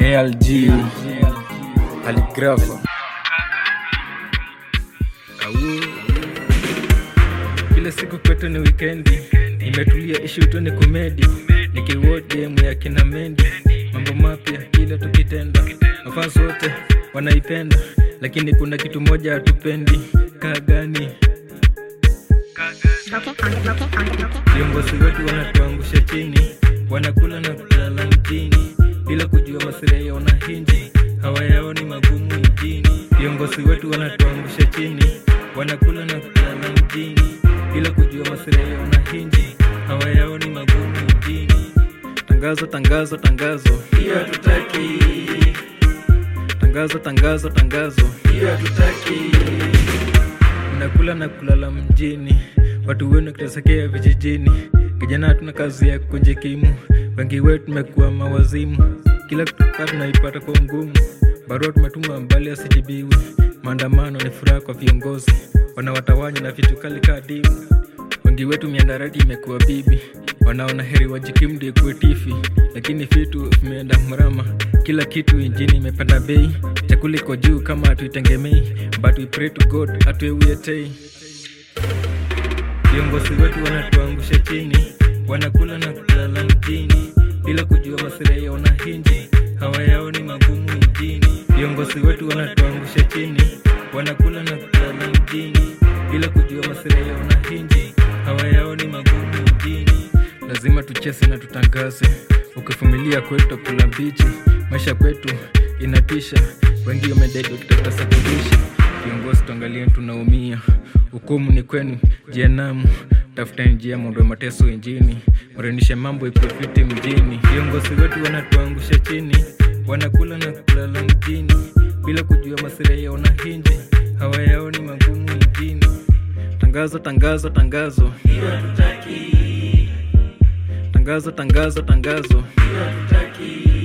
ALG Aligrafa. Kila siku kwetu ni weekendi, nimetulia ishi utoni komedi, nikiwatch game ya kina Mendi. Mambo mapya kila tukitenda, mafans wote wanaipenda, lakini kuna kitu moja hatupendi. Kagani viongozi wetu wanatuangusha chini, wanakula na kulala mjini, bila kujua maslahi ya wananchi, hawayaoni magumu mjini. Viongozi wetu wanatuangusha chini, wanakula na kulala mjini, bila kujua maslahi ya wananchi, hawayaoni magumu mjini. Tangazo, tangazo, tangazo, hiyo hatutaki. Tangazo, tangazo, tangazo, hiyo hatutaki. Mnakula na kulala mjini, watu wenu kitasekea vijijini. Kijana hatuna kazi ya kujikimu, wengi wetu tumekuwa mawazimu. Kila kutupa tunaipata kwa ngumu, barua tumetuma mbali asijibiwi. Maandamano ni furaha kwa viongozi, wanawatawanya na vitu kali kadimu. Wengi wetu miandarati imekuwa bibi, wanaona heri wajikimu ndio kuwe tifi, lakini vitu vimeenda mrama. Kila kitu injini imepanda bei, chakula iko juu kama hatuitengemei, but we pray to God atuewetei. Viongozi wetu wanatuangusha chini, wanakula na kulala mjini, bila kujua maslahi ya wananchi, hawayaoni magumu mjini. Viongozi wetu wanatuangusha chini, wanakula na kulala mjini, bila kujua maslahi ya wananchi, hawayaoni magumu mjini. Lazima tucheze na tutangaze, ukivumilia kwetu kula mbichi. Maisha kwetu inatisha, wengi wamededi wakitafuta sakulisha. Viongozi tuangalie tunaumia, hukumu ni kwenu jehanamu. Tafuta njia mwondoe mateso injini, mrenishe mambo ipofiti mjini. Viongozi wetu wanatuangusha chini, wanakula na kulala mjini, bila kujua maslahi ya wananchi, hawayaoni magumu mjini. Tangazo, tangazo, tangazo, hiyo hatutaki. Tangazo, tangazo, tangazo, hiyo hatutaki.